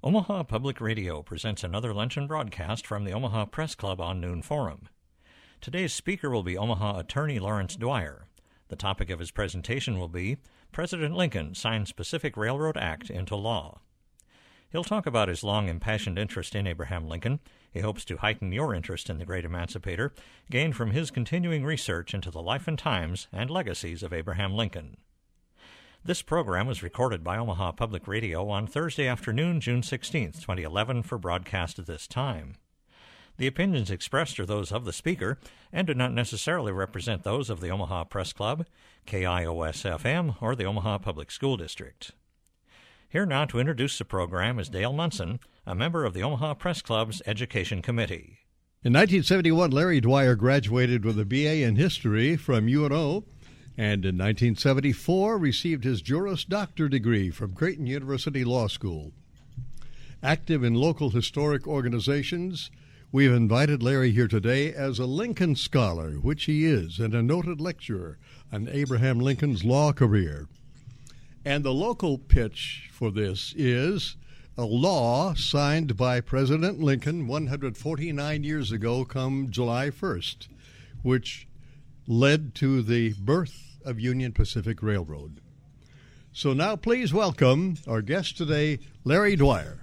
Omaha Public Radio presents another luncheon broadcast from the Omaha Press Club on Noon Forum. Today's speaker will be Omaha attorney Lawrence Dwyer. The topic of his presentation will be President Lincoln Signs Pacific Railroad Act into Law. He'll talk about his long impassioned interest in Abraham Lincoln. He hopes to heighten your interest in the great emancipator, gained from his continuing research into the life and times and legacies of Abraham Lincoln. This program was recorded by Omaha Public Radio on Thursday afternoon, June 16, 2011, for broadcast at this time. The opinions expressed are those of the speaker and do not necessarily represent those of the Omaha Press Club, KIOS-FM, or the Omaha Public School District. Here now to introduce the program is Dale Munson, a member of the Omaha Press Club's Education Committee. In 1971, Larry Dwyer graduated with a B.A. in History from UNO, and in 1974 received his Juris Doctor degree from Creighton University Law School. Active in local historic organizations, we've invited Larry here today as a Lincoln scholar, which he is, and a noted lecturer on Abraham Lincoln's law career. And the local pitch for this is a law signed by President Lincoln 149 years ago come July 1st, which led to the birth of Union Pacific Railroad. So now please welcome our guest today, Larry Dwyer.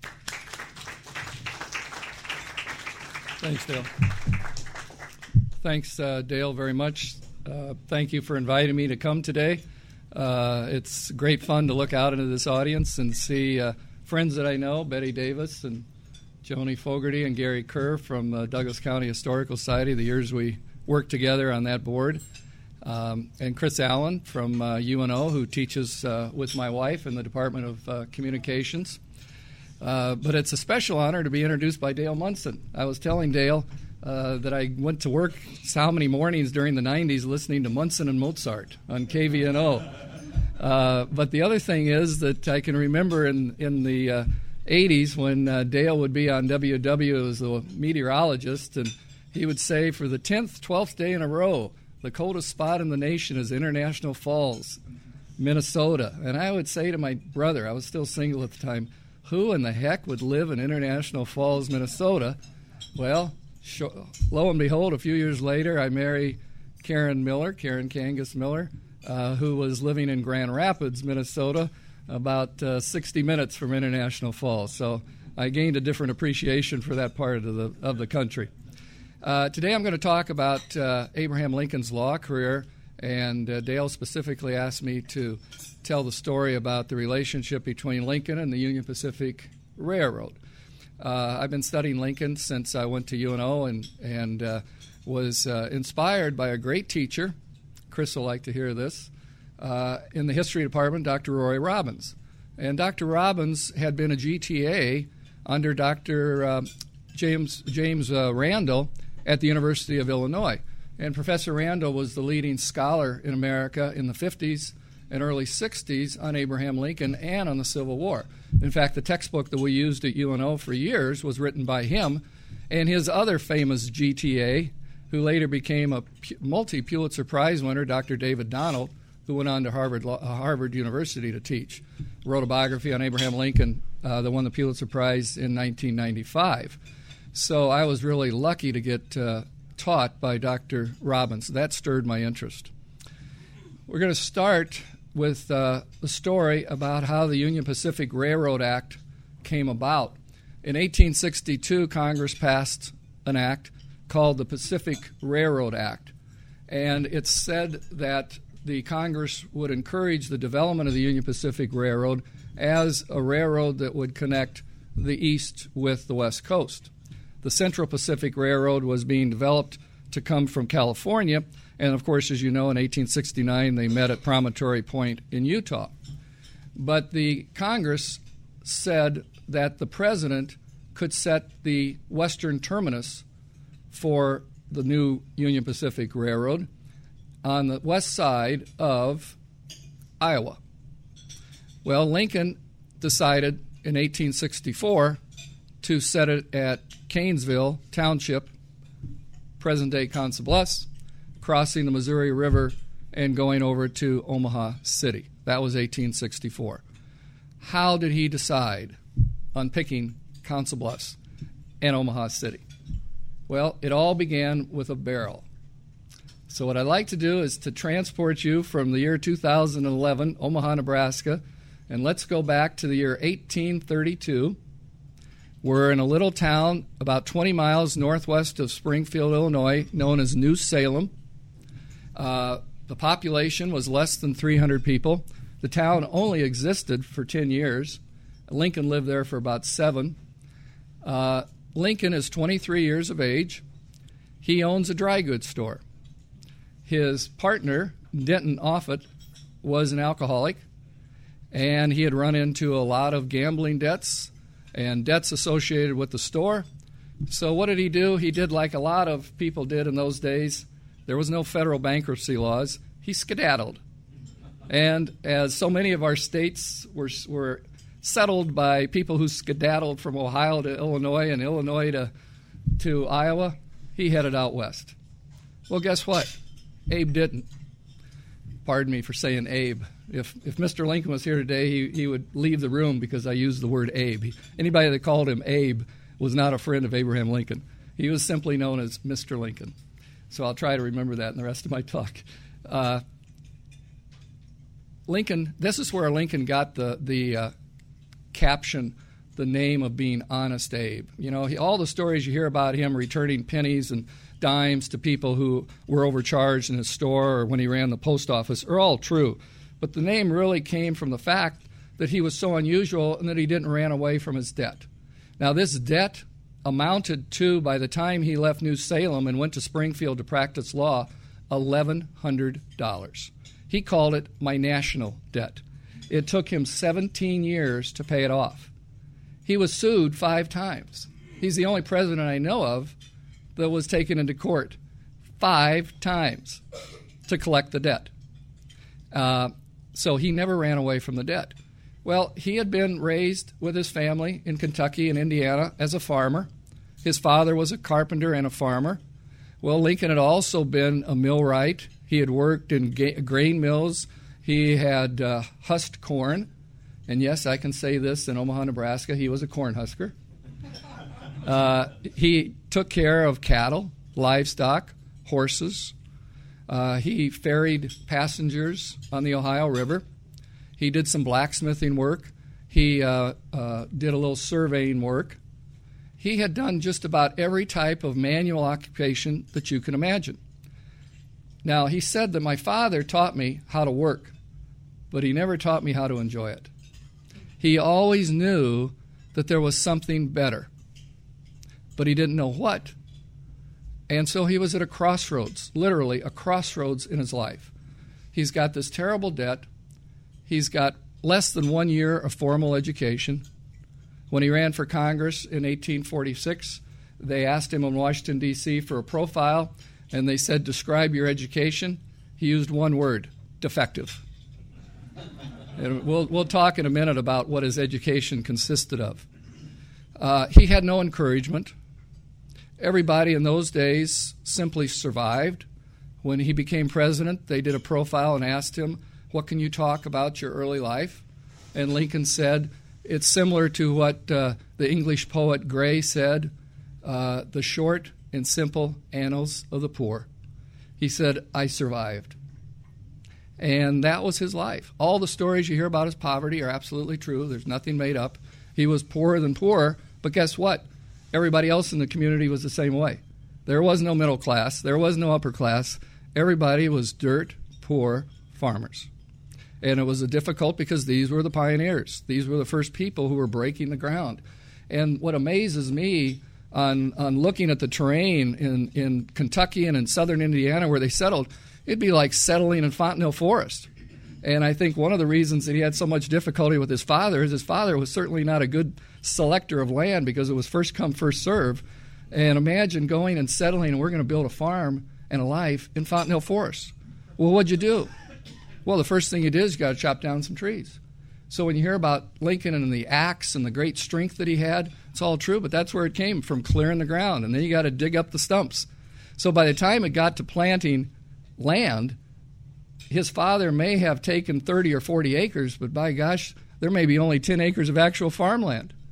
Thanks, Dale. Thanks, Dale, very much. Thank you for inviting me to come today. It's great fun to look out into this audience and see friends that I know, Betty Davis and Joni Fogarty and Gary Kerr from Douglas County Historical Society, the years we worked together on that board, and Chris Allen from UNO, who teaches with my wife in the Department of Communications. But it's a special honor to be introduced by Dale Munson. I was telling Dale that I went to work how many mornings during the 90s listening to Munson and Mozart on KVNO. But the other thing is that I can remember in the 80s when Dale would be on WW as a meteorologist, and he would say for the 10th, 12th day in a row, the coldest spot in the nation is International Falls, Minnesota. And I would say to my brother, I was still single at the time, who in the heck would live in International Falls, Minnesota? Well, lo and behold, a few years later, I marry Karen Kangas Miller, who was living in Grand Rapids, Minnesota, about 60 minutes from International Falls. So I gained a different appreciation for that part of the country. Today I'm going to talk about Abraham Lincoln's law career, and Dale specifically asked me to tell the story about the relationship between Lincoln and the Union Pacific Railroad. I've been studying Lincoln since I went to UNO and was inspired by a great teacher. Chris will like to hear this. In the history department, Dr. Roy Robbins. And Dr. Robbins had been a GTA under Dr. James Randall at the University of Illinois. And Professor Randall was the leading scholar in America in the 50s and early 60s on Abraham Lincoln and on the Civil War. In fact, the textbook that we used at UNO for years was written by him and his other famous GTA, who later became a multi-Pulitzer Prize winner, Dr. David Donald, who went on to Harvard University to teach. Wrote a biography on Abraham Lincoln that won the Pulitzer Prize in 1995. So I was really lucky to get taught by Dr. Robbins. That stirred my interest. We're going to start with the story about how the Union Pacific Railroad Act came about. In 1862, Congress passed an act called the Pacific Railroad Act, and it said that the Congress would encourage the development of the Union Pacific Railroad as a railroad that would connect the East with the West Coast. The Central Pacific Railroad was being developed to come from California, and of course, as you know, in 1869 they met at Promontory Point in Utah. But the Congress said that the president could set the western terminus for the new Union Pacific Railroad on the west side of Iowa. Well, Lincoln decided in 1864 to set it at Canesville Township, present-day Council Bluffs, crossing the Missouri River and going over to Omaha City. That was 1864. How did he decide? on picking Council Bluffs and Omaha City? Well, it all began with a barrel. So what I'd like to do is to transport you from the year 2011, Omaha, Nebraska, and let's go back to the year 1832. We're in a little town about 20 miles northwest of Springfield, Illinois, known as New Salem. The population was less than 300 people. The town only existed for 10 years. Lincoln lived there for about 7. Lincoln is 23 years of age. He owns a dry goods store. His partner, Denton Offutt, was an alcoholic, and he had run into a lot of gambling debts and debts associated with the store. So what did he do? He did like a lot of people did in those days. There was no federal bankruptcy laws. He skedaddled. And as so many of our states were settled by people who skedaddled from Ohio to Illinois and Illinois to Iowa, he headed out west. Well, guess what? Abe didn't. Pardon me for saying Abe. If Mr. Lincoln was here today, he would leave the room because I used the word Abe. Anybody that called him Abe was not a friend of Abraham Lincoln. He was simply known as Mr. Lincoln. So I'll try to remember that in the rest of my talk. Lincoln, this is where Lincoln got the caption, the name of being Honest Abe. You know, all the stories you hear about him returning pennies and dimes to people who were overcharged in his store or when he ran the post office are all true. But the name really came from the fact that he was so unusual and that he didn't run away from his debt. Now, this debt amounted to, by the time he left New Salem and went to Springfield to practice law, $1,100. He called it my national debt. It took him 17 years to pay it off. He was sued 5 times. He's the only president I know of that was taken into court 5 times to collect the debt. So he never ran away from the debt. Well, he had been raised with his family in Kentucky and Indiana as a farmer. His father was a carpenter and a farmer. Well, Lincoln had also been a millwright. He had worked in grain mills. He had husked corn. And yes, I can say this, in Omaha, Nebraska, he was a corn husker. He took care of cattle, livestock, horses. He ferried passengers on the Ohio River. He did some blacksmithing work. He did a little surveying work. He had done just about every type of manual occupation that you can imagine. Now, he said that my father taught me how to work, but he never taught me how to enjoy it. He always knew that there was something better, but he didn't know what. And so he was at a crossroads, literally a crossroads in his life. He's got this terrible debt. He's got less than 1 year of formal education. When he ran for Congress in 1846, they asked him in Washington, D.C. for a profile, and they said, describe your education. He used one word, defective. And we'll talk in a minute about what his education consisted of. He had no encouragement. Everybody in those days simply survived. When he became president, they did a profile and asked him, what can you talk about your early life? And Lincoln said, it's similar to what the English poet Gray said, the short and simple annals of the poor. He said, I survived. And that was his life. All the stories you hear about his poverty are absolutely true. There's nothing made up. He was poorer than poor, but guess what? Everybody else in the community was the same way. There was no middle class. There was no upper class. Everybody was dirt poor farmers. And it was difficult because these were the pioneers. These were the first people who were breaking the ground. And what amazes me on looking at the terrain in Kentucky and in southern Indiana where they settled, it'd be like settling in Fontenelle Forest. And I think one of the reasons that he had so much difficulty with his father is his father was certainly not a good selector of land because it was first come, first serve. And imagine going and settling, and we're going to build a farm and a life in Fontenelle Forest. Well, what'd you do? Well, the first thing you did is you got to chop down some trees. So when you hear about Lincoln and the axe and the great strength that he had, it's all true, but that's where it came from, clearing the ground. And then you got to dig up the stumps. So by the time it got to planting land, his father may have taken 30 or 40 acres, but by gosh, there may be only 10 acres of actual farmland.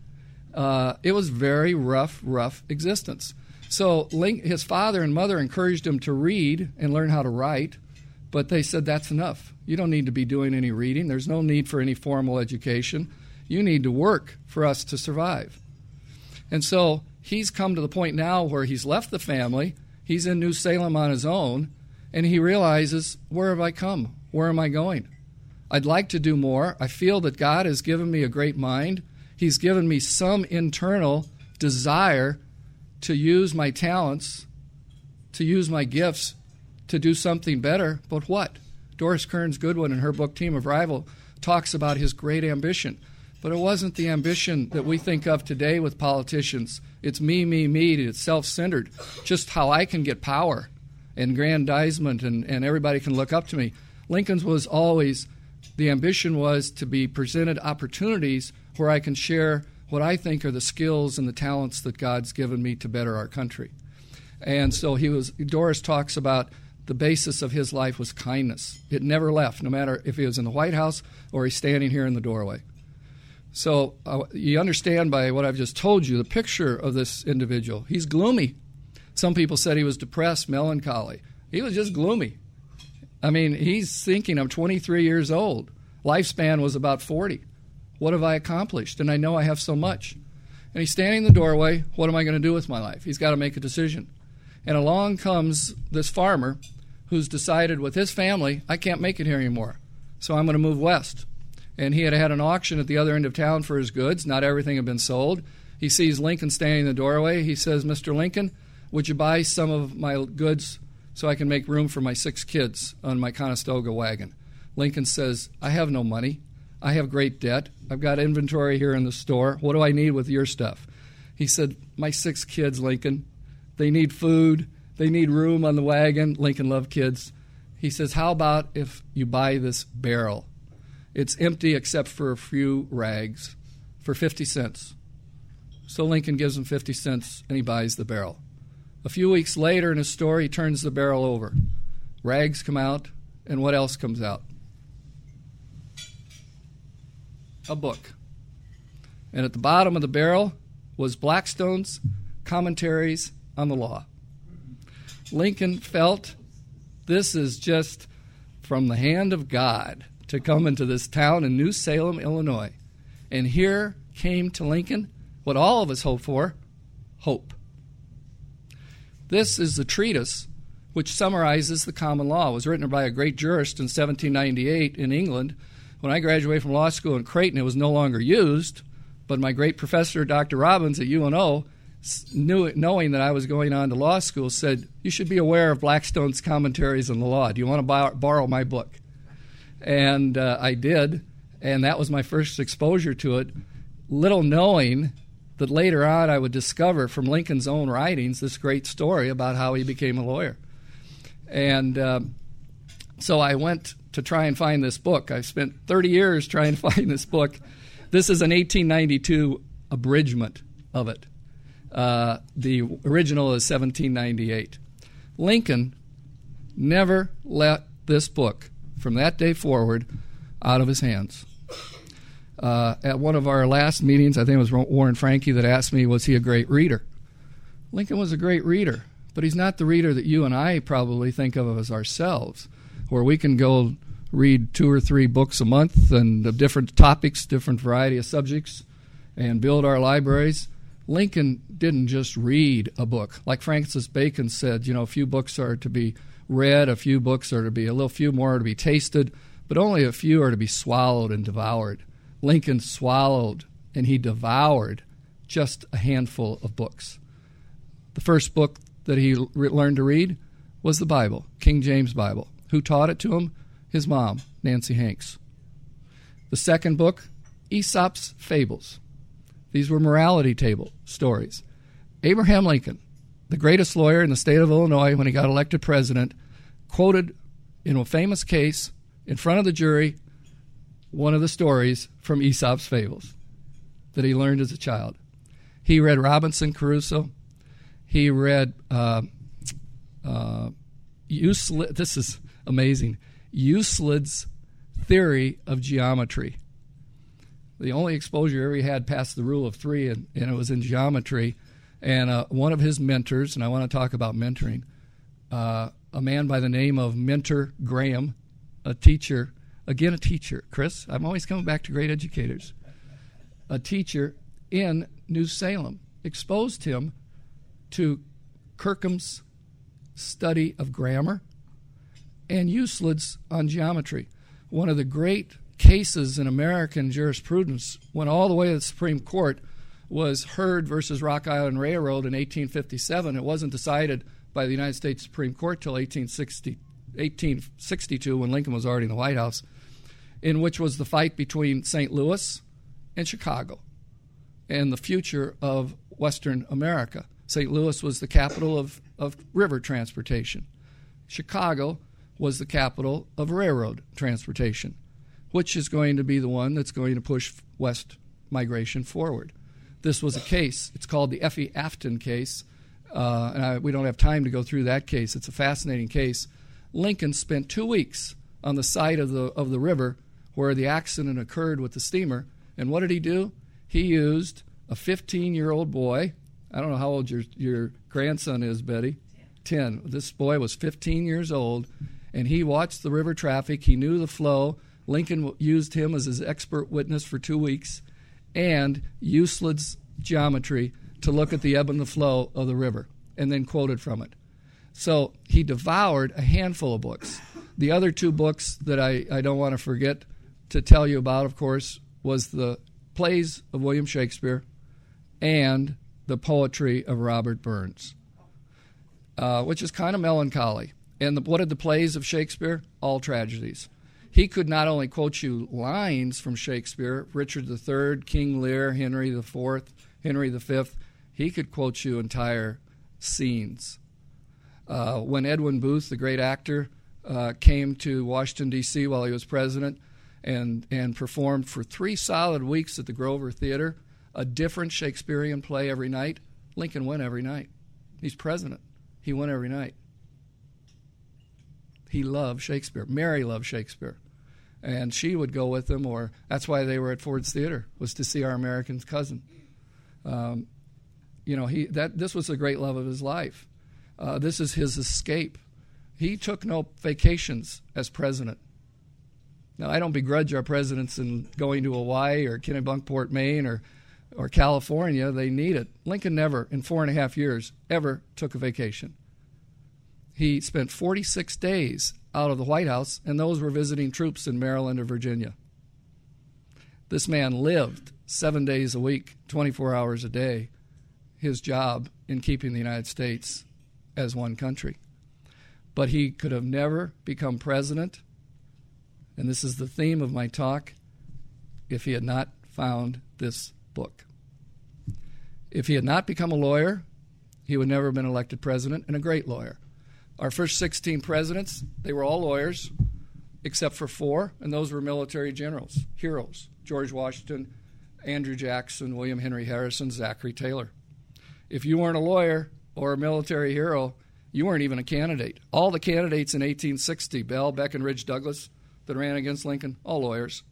It was very rough existence. So his father and mother encouraged him to read and learn how to write, but they said, that's enough. You don't need to be doing any reading. There's no need for any formal education. You need to work for us to survive. And so he's come to the point now where he's left the family, he's in New Salem on his own, and he realizes, where have I come? Where am I going? I'd like to do more. I feel that God has given me a great mind. He's given me some internal desire to use my talents, to use my gifts, to do something better. But what? Doris Kearns Goodwin in her book Team of Rival talks about his great ambition. But it wasn't the ambition that we think of today with politicians. It's me, it's self-centered. Just how I can get power and aggrandizement and everybody can look up to me. Lincoln's was always, the ambition was to be presented opportunities where I can share what I think are the skills and the talents that God's given me to better our country. And so Doris talks about the basis of his life was kindness. It never left, no matter if he was in the White House or he's standing here in the doorway. So you understand by what I've just told you the picture of this individual. He's gloomy. Some people said he was depressed, melancholy. He was just gloomy. I mean, he's thinking, I'm 23 years old. Lifespan was about 40. What have I accomplished? And I know I have so much. And he's standing in the doorway. What am I going to do with my life? He's got to make a decision. And along comes this farmer who's decided with his family, I can't make it here anymore, so I'm going to move west. And he had had an auction at the other end of town for his goods. Not everything had been sold. He sees Lincoln standing in the doorway. He says, Mr. Lincoln, would you buy some of my goods so I can make room for my 6 kids on my Conestoga wagon? Lincoln says, I have no money. I have great debt. I've got inventory here in the store. What do I need with your stuff? He said, my 6 kids, Lincoln, they need food. They need room on the wagon. Lincoln loved kids. He says, how about if you buy this barrel? It's empty except for a few rags for 50 cents. So Lincoln gives him 50 cents and he buys the barrel. A few weeks later in his store, he turns the barrel over. Rags come out, and what else comes out? A book. And at the bottom of the barrel was Blackstone's Commentaries on the Law. Lincoln felt this is just from the hand of God to come into this town in New Salem, Illinois. And here came to Lincoln what all of us hope for, hope. This is the treatise which summarizes the common law. It was written by a great jurist in 1798 in England. When I graduated from law school in Creighton, it was no longer used, but my great professor, Dr. Robbins at UNO, knowing that I was going on to law school, said, you should be aware of Blackstone's Commentaries on the Law. Do you want to borrow my book? And I did, and that was my first exposure to it, little knowing that later on I would discover from Lincoln's own writings this great story about how he became a lawyer. And so I went to try and find this book. I spent 30 years trying to find this book. This is an 1892 abridgment of it. The original is 1798. Lincoln never let this book, from that day forward, out of his hands. At one of our last meetings, I think it was Warren Franke that asked me, was he a great reader? Lincoln was a great reader, but he's not the reader that you and I probably think of as ourselves, where we can go read 2 or 3 books a month and of different topics, different variety of subjects, and build our libraries. Lincoln didn't just read a book. Like Francis Bacon said, a few books are to be read, a few books are to be, a few more are to be tasted, but only a few are to be swallowed and devoured. Lincoln swallowed and he devoured just a handful of books. The first book that he learned to read was the Bible, King James Bible. Who taught it to him? His mom, Nancy Hanks. The second book, Aesop's Fables. These were morality table stories. Abraham Lincoln, the greatest lawyer in the state of Illinois when he got elected president, quoted in a famous case in front of the jury one of the stories from Aesop's Fables that he learned as a child. He read Robinson Crusoe. He read Euclid. This is amazing. Euclid's Theory of Geometry. The only exposure ever he had past the rule of three, and it was in geometry. And one of his mentors, and I want to talk about mentoring, a man by the name of Mentor Graham, a teacher, Chris, I'm always coming back to great educators, a teacher in New Salem, exposed him to Kirkham's study of grammar and Euclid's on geometry. One of the great cases in American jurisprudence went all the way to the Supreme Court was Hurd versus Rock Island Railroad in 1857. It wasn't decided by the United States Supreme Court till 1862 when Lincoln was already in the White House, in which was the fight between St. Louis and Chicago and the future of Western America. St. Louis was the capital of river transportation. Chicago was the capital of railroad transportation, which is going to be the one that's going to push west migration forward. This was a case. It's called the Effie Afton case, and we don't have time to go through that case. It's a fascinating case. Lincoln spent 2 weeks on the side of the river where the accident occurred with the steamer, and what did he do? He used a 15-year-old boy. I don't know how old your grandson is, Betty. 10. This boy was 15 years old, and he watched the river traffic. He knew the flow. Lincoln used him as his expert witness for 2 weeks, and Euclid's geometry to look at the ebb and the flow of the river, and then quoted from it. So he devoured a handful of books. The other two books that I don't want to forget to tell you about, of course, was the plays of William Shakespeare and the poetry of Robert Burns, which is kind of melancholy. And what are the plays of Shakespeare? All tragedies. He could not only quote you lines from Shakespeare, Richard III, King Lear, Henry IV, Henry V, he could quote you entire scenes. When Edwin Booth, the great actor, came to Washington, D.C. while he was president and performed for 3 solid weeks at the Grover Theater, a different Shakespearean play every night, Lincoln went every night. He's president. He went every night. He loved Shakespeare. Mary loved Shakespeare. And she would go with him, or that's why they were at Ford's Theater, was to see Our American Cousin. This was a great love of his life. This is his escape. He took no vacations as president. Now, I don't begrudge our presidents in going to Hawaii or Kennebunkport, Maine, or California. They need it. Lincoln never, in 4.5 years, ever took a vacation. He spent 46 days out of the White House, and those were visiting troops in Maryland or Virginia. This man lived 7 days a week, 24 hours a day, his job in keeping the United States as one country. But he could have never become president, and this is the theme of my talk, if he had not found this book. If he had not become a lawyer, he would never have been elected president, and a great lawyer. Our first 16 presidents, they were all lawyers, except for 4, and those were military generals, heroes: George Washington, Andrew Jackson, William Henry Harrison, Zachary Taylor. If you weren't a lawyer or a military hero, you weren't even a candidate. All the candidates in 1860, Bell, Breckinridge, Douglas, that ran against Lincoln, all lawyers.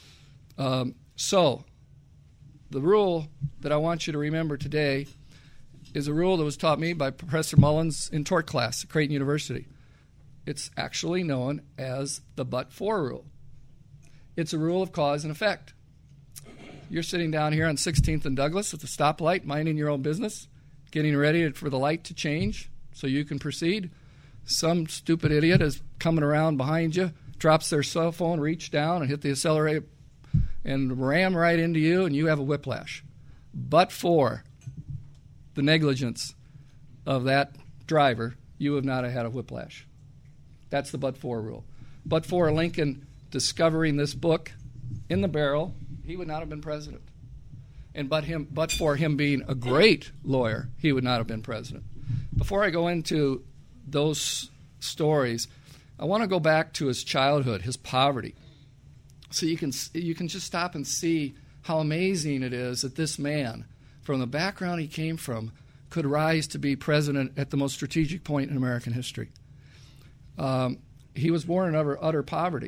So the rule that I want you to remember today is a rule that was taught me by Professor Mullins in tort class at Creighton University. It's actually known as the but-for rule. It's a rule of cause and effect. You're sitting down here on 16th and Douglas at the stoplight, minding your own business, getting ready for the light to change so you can proceed. Some stupid idiot is coming around behind you, drops their cell phone, reach down and hit the accelerator and ram right into you, and you have a whiplash. But for the negligence of that driver, you would not have had a whiplash. That's the but-for rule. But for Lincoln discovering this book in the barrel, he would not have been president. And but for him being a great lawyer, he would not have been president. Before I go into those stories, I want to go back to his childhood, his poverty. So you can just stop and see how amazing it is that this man, from the background he came from, could rise to be president at the most strategic point in American history. He was born in utter poverty.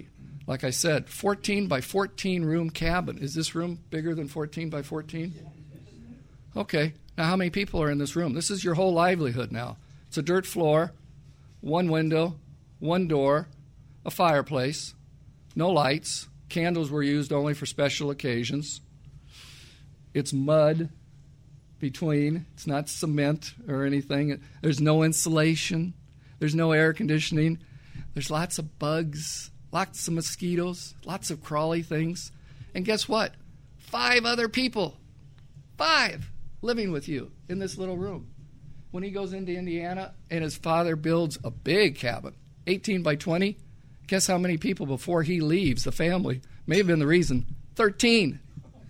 Like I said, 14 by 14 room cabin. Is this room bigger than 14 by 14? Okay. Now how many people are in this room? This is your whole livelihood now. It's a dirt floor, one window, one door, a fireplace, no lights. Candles were used only for special occasions. It's mud between. It's not cement or anything. There's no insulation. There's no air conditioning. There's lots of bugs, lots of mosquitoes, lots of crawly things. And guess what? 5 other people, 5, living with you in this little room. When he goes into Indiana and his father builds a big cabin, 18 by 20, guess how many people before he leaves the family? May have been the reason. 13.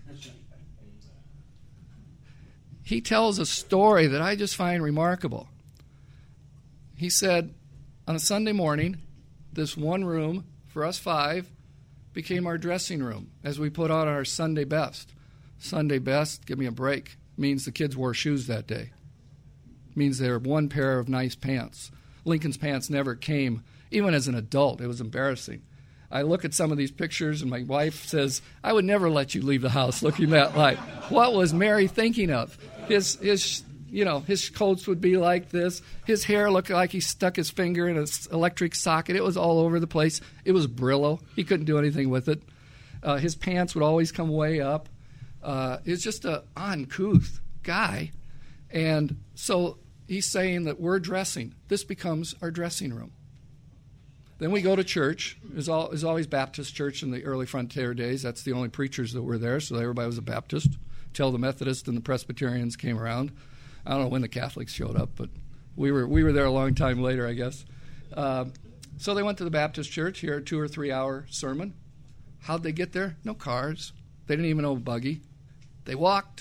He tells a story that I just find remarkable. He said, on a Sunday morning, this one room for us 5 became our dressing room as we put on our Sunday best. Sunday best, give me a break, means the kids wore shoes that day. Means they were one pair of nice pants. Lincoln's pants never came, even as an adult. It was embarrassing. I look at some of these pictures, and my wife says, I would never let you leave the house looking that like. What was Mary thinking of? His coats would be like this. His hair looked like he stuck his finger in an electric socket. It was all over the place. It was Brillo. He couldn't do anything with it. His pants would always come way up. He was just an uncouth guy. And so he's saying that we're dressing. This becomes our dressing room. Then we go to church. There's always Baptist church in the early Frontier days. That's the only preachers that were there, so everybody was a Baptist till the Methodists and the Presbyterians came around. I don't know when the Catholics showed up, but we were there a long time later, I guess. So they went to the Baptist church, hear a 2 or 3 hour sermon. How'd they get there? No cars. They didn't even know a buggy. They walked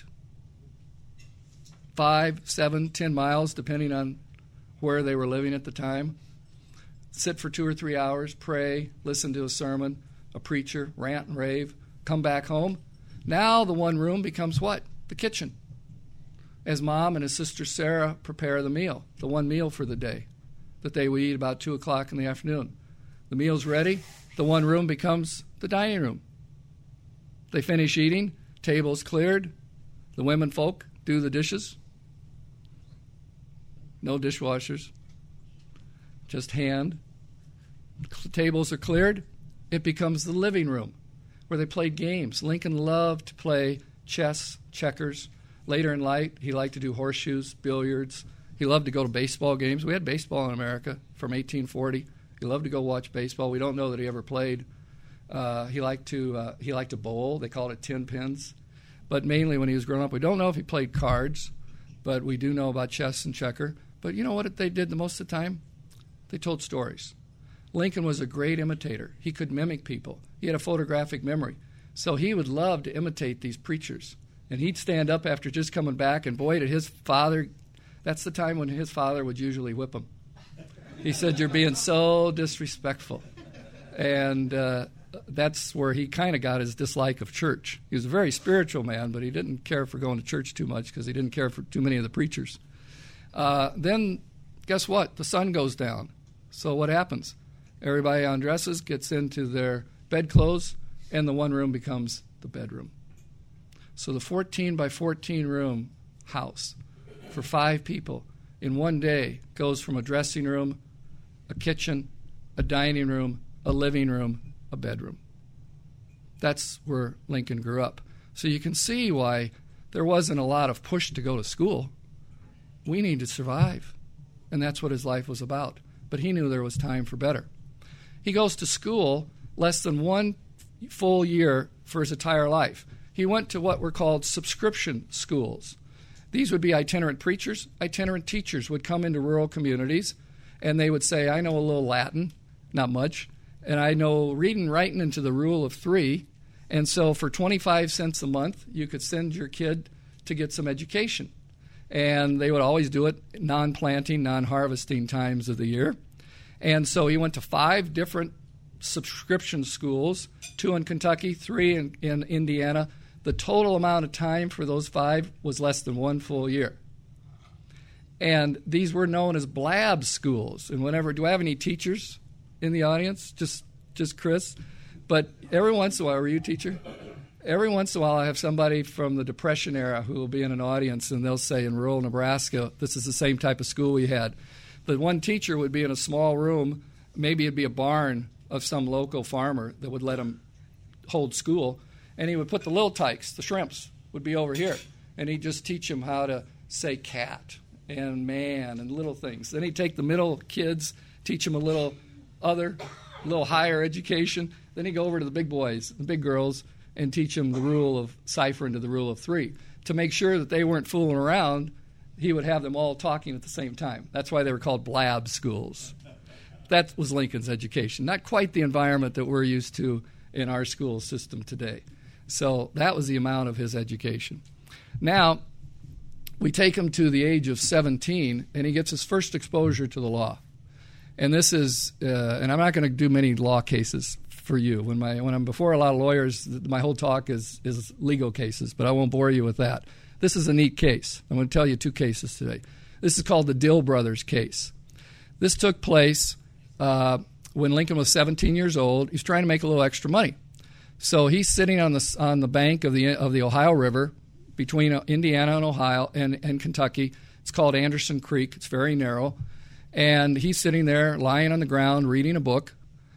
5, 7, 10 miles, depending on where they were living at the time. Sit for 2 or 3 hours, pray, listen to a sermon, a preacher, rant and rave, come back home. Now the one room becomes what? The kitchen. As Mom and his sister Sarah prepare the meal, the one meal for the day that they would eat about 2 o'clock in the afternoon. The meal's ready. The one room becomes the dining room. They finish eating, table's cleared. The women folk do the dishes. No dishwashers, just hand. Tables are cleared. It becomes the living room where they played games. Lincoln loved to play chess, checkers. Later in life, he liked to do horseshoes, billiards. He loved to go to baseball games. We had baseball in America from 1840. He loved to go watch baseball. We don't know that he ever played. He liked to bowl. They called it 10 pins. But mainly when he was growing up, we don't know if he played cards, but we do know about chess and checker. But you know what they did the most of the time? They told stories. Lincoln was a great imitator. He could mimic people. He had a photographic memory. So he would love to imitate these preachers. And he'd stand up after just coming back, and boy, did his father, that's the time when his father would usually whip him. He said, you're being so disrespectful. And that's where he kind of got his dislike of church. He was a very spiritual man, but he didn't care for going to church too much because he didn't care for too many of the preachers. Then, guess what? The sun goes down. So what happens? Everybody undresses, gets into their bedclothes, and the one room becomes the bedroom. So the 14 by 14 room house for 5 people in one day goes from a dressing room, a kitchen, a dining room, a living room, a bedroom. That's where Lincoln grew up. So you can see why there wasn't a lot of push to go to school. We need to survive. And that's what his life was about. But he knew there was time for better. He goes to school less than 1 full year for his entire life. He went to what were called subscription schools. These would be itinerant preachers. Itinerant teachers would come into rural communities, and they would say, I know a little Latin, not much, and I know reading, writing into the rule of 3, and so for 25 cents a month, you could send your kid to get some education. And they would always do it non-planting, non-harvesting times of the year. And so he went to 5 different subscription schools, 2 in Kentucky, 3 in Indiana. The total amount of time for those 5 was less than 1 full year. And these were known as blab schools. And do I have any teachers in the audience? Just Chris? But every once in a while, were you a teacher? Every once in a while, I have somebody from the Depression era who will be in an audience, and they'll say, in rural Nebraska, this is the same type of school we had. But one teacher would be in a small room, maybe it'd be a barn of some local farmer that would let him hold school, and he would put the little tykes, the shrimps, would be over here, and he'd just teach them how to say cat and man and little things. Then he'd take the middle kids, teach them a little higher education. Then he'd go over to the big boys, the big girls, and teach them the rule of ciphering to the rule of 3. To make sure that they weren't fooling around, he would have them all talking at the same time. That's why they were called blab schools. That was Lincoln's education. Not quite the environment that we're used to in our school system today. So that was the amount of his education. Now, we take him to the age of 17, and he gets his first exposure to the law. And this is, and I'm not going to do many law cases for you. When I'm before a lot of lawyers, my whole talk is legal cases, but I won't bore you with that. This is a neat case. I'm going to tell you 2 cases today. This is called the Dill Brothers case. This took place when Lincoln was 17 years old. He's trying to make a little extra money. So he's sitting on the bank of the Ohio River between Indiana and Ohio and Kentucky. It's called Anderson Creek. It's very narrow. And he's sitting there lying on the ground reading a book.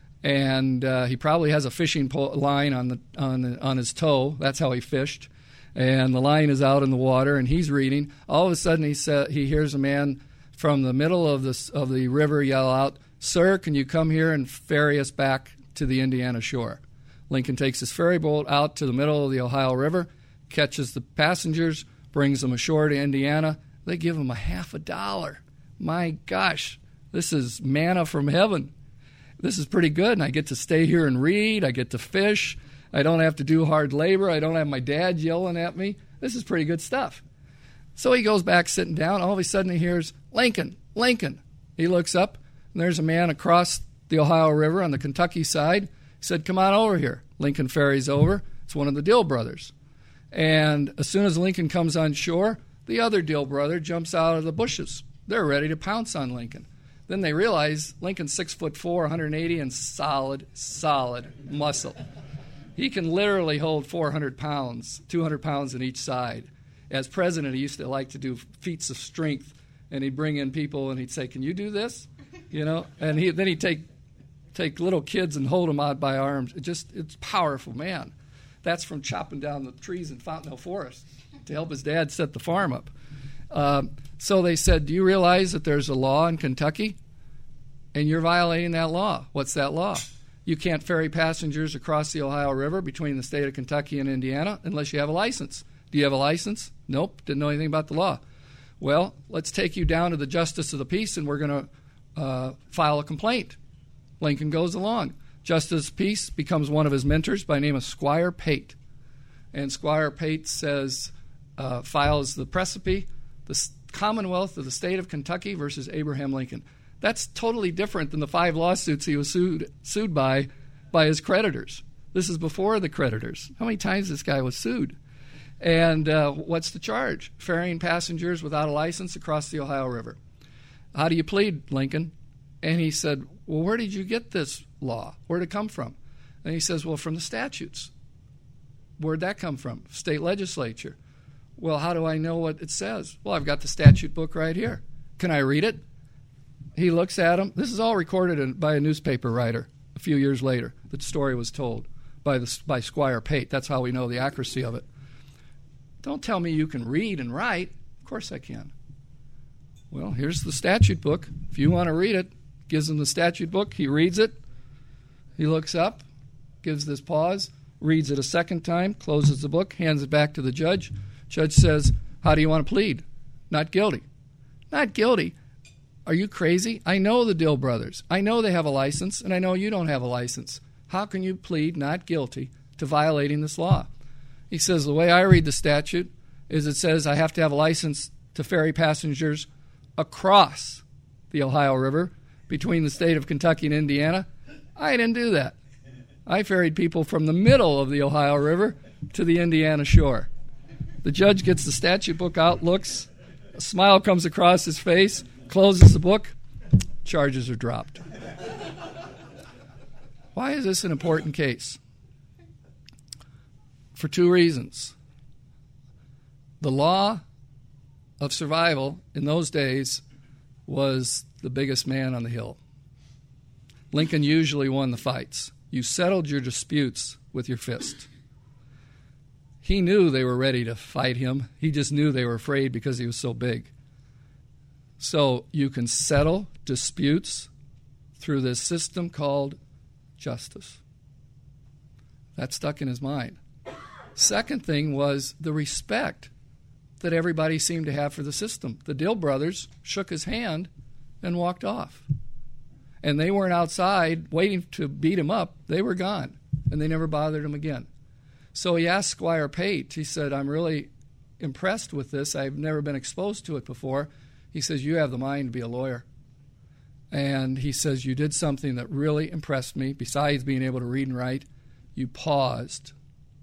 And he probably has a fishing line on his toe. That's how he fished. And the line is out in the water, and he's reading. All of a sudden, he hears a man from the middle of the river yell out, "Sir, can you come here and ferry us back to the Indiana shore?" Lincoln takes his ferry boat out to the middle of the Ohio River, catches the passengers, brings them ashore to Indiana. They give him $50. My gosh, this is manna from heaven. This is pretty good, and I get to stay here and read. I get to fish. I don't have to do hard labor. I don't have my dad yelling at me. This is pretty good stuff. So he goes back sitting down. All of a sudden he hears, "Lincoln, Lincoln." He looks up, and there's a man across the Ohio River on the Kentucky side. He said, "Come on over here." Lincoln ferries over. It's one of the Dill brothers. And as soon as Lincoln comes on shore, the other Dill brother jumps out of the bushes. They're ready to pounce on Lincoln. Then they realize Lincoln's 6'4", 180, and solid muscle. He can literally hold 400 pounds, 200 pounds on each side. As president, he used to like to do feats of strength, and he'd bring in people, and he'd say, "Can you do this?" And then he'd take little kids and hold them out by arms. It's powerful, man. That's from chopping down the trees in Fountain Hill Forest to help his dad set the farm up. So they said, "Do you realize that there's a law in Kentucky? And you're violating that law." "What's that law?" "You can't ferry passengers across the Ohio River between the state of Kentucky and Indiana unless you have a license." "Do you have a license?" "Nope, didn't know anything about the law." "Well, let's take you down to the Justice of the Peace, and we're going to file a complaint." Lincoln goes along. Justice of the Peace becomes one of his mentors by name of Squire Pate. And Squire Pate says, files the precipice, the Commonwealth of the State of Kentucky versus Abraham Lincoln. That's totally different than the 5 lawsuits he was sued by his creditors. This is before the creditors. How many times this guy was sued? And what's the charge? Ferrying passengers without a license across the Ohio River. "How do you plead, Lincoln?" And he said, "Well, where did you get this law? Where'd it come from?" And he says, "Well, from the statutes." "Where'd that come from?" "State legislature." "Well, how do I know what it says?" "Well, I've got the statute book right here. Can I read it?" He looks at him. This is all recorded by a newspaper writer a few years later. The story was told by Squire Pate. That's how we know the accuracy of it. "Don't tell me you can read and write." "Of course I can." "Well, here's the statute book. If you want to read it." Gives him the statute book. He reads it. He looks up, gives this pause, reads it a second time, closes the book, hands it back to the judge. Judge says, "How do you want to plead?" "Not guilty." "Not guilty? Are you crazy? I know the Dill brothers. I know they have a license, and I know you don't have a license. How can you plead not guilty to violating this law?" He says, "The way I read the statute is it says I have to have a license to ferry passengers across the Ohio River between the state of Kentucky and Indiana. I didn't do that. I ferried people from the middle of the Ohio River to the Indiana shore." The judge gets the statute book out, looks, a smile comes across his face, closes the book, charges are dropped. Why is this an important case? For two reasons. The law of survival in those days was the biggest man on the hill. Lincoln usually won the fights. You settled your disputes with your fist. He knew they were ready to fight him. He just knew they were afraid because he was so big. So you can settle disputes through this system called justice. That stuck in his mind. Second thing was the respect that everybody seemed to have for the system. The Dill brothers shook his hand and walked off. And they weren't outside waiting to beat him up. They were gone, and they never bothered him again. So he asked Squire Pate, he said, I'm really impressed with this. I've never been exposed to it before. He says, you have the mind to be a lawyer. And he says, you did something that really impressed me. Besides being able to read and write, you paused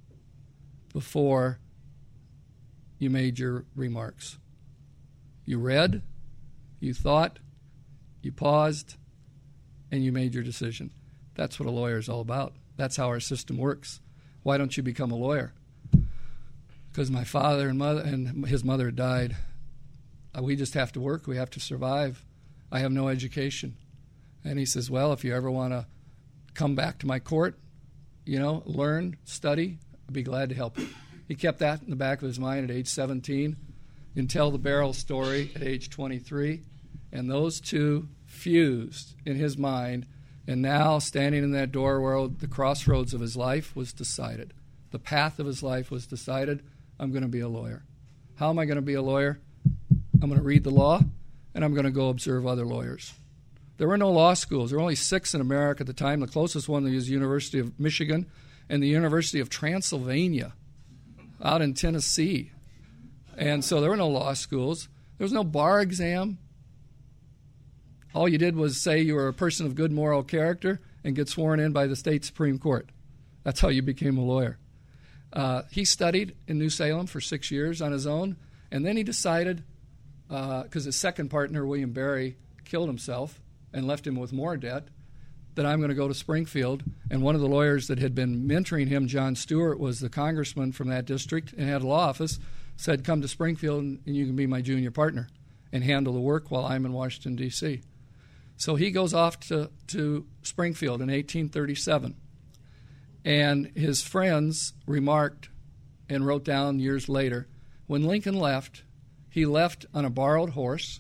before you made your remarks. You read, you thought, you paused, and you made your decision. That's what a lawyer is all about. That's how our system works. Why don't you become a lawyer? Because my father and his mother died. We just have to work. We have to survive. I have no education. And he says, well, if you ever want to come back to my court, learn, study, I'd be glad to help you. He kept that in the back of his mind at age 17 until the barrel story at age 23. And those two fused in his mind. And now, standing in that door where the crossroads of his life was decided. The path of his life was decided. I'm going to be a lawyer. How am I going to be a lawyer? I'm going to read the law, and I'm going to go observe other lawyers. There were no law schools. There were only 6 in America at the time. The closest one was the University of Michigan and the University of Transylvania out in Tennessee. And so there were no law schools. There was no bar exam. All you did was say you were a person of good moral character and get sworn in by the state Supreme Court. That's how you became a lawyer. He studied in New Salem for 6 years on his own, and then he decided, because his second partner, William Berry, killed himself and left him with more debt, that I'm going to go to Springfield. And one of the lawyers that had been mentoring him, John Stewart, was the congressman from that district and had a law office, said, come to Springfield and you can be my junior partner and handle the work while I'm in Washington, D.C. So he goes off to Springfield in 1837. And his friends remarked and wrote down years later, when Lincoln left, he left on a borrowed horse.